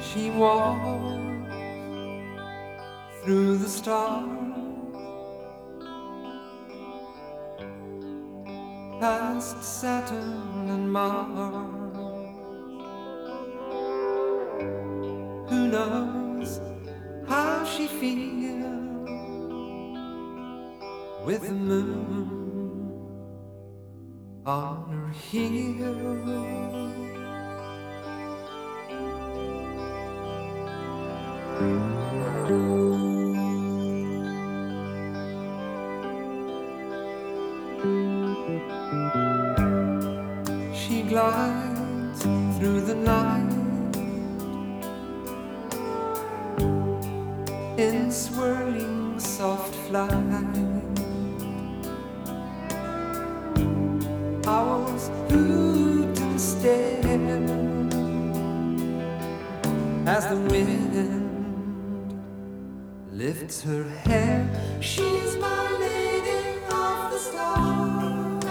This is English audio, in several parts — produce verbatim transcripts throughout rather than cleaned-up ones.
She walks through the stars, past Saturn and Mars. Who knows how she feels with the moon on her heel? She glides through the night in swirling soft flight. Owls hoot and stare as the wind lifts her hair. She's my lady of the stars.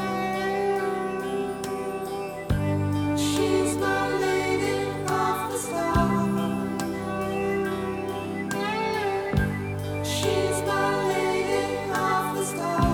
She's my lady of the stars. She's my lady of the stars.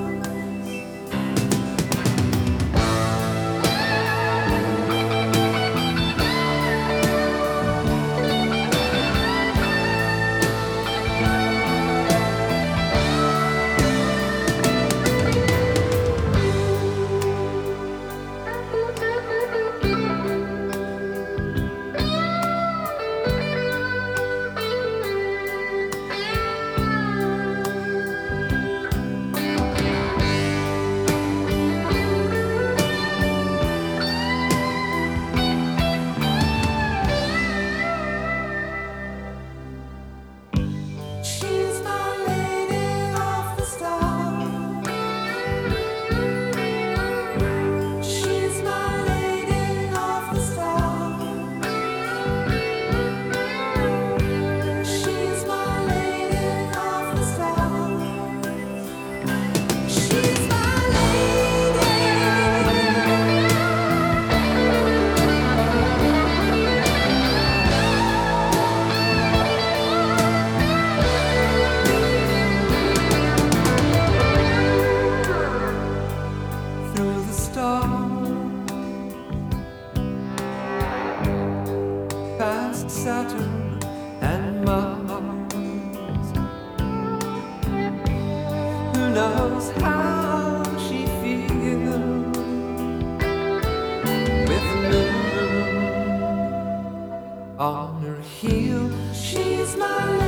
She's my lady of the stars. She's my lady of the stars. She's my lady of the stars. She's my lady. Through the stars, past Saturn and Mars. Who knows how she feels with the moon on her heel? She's my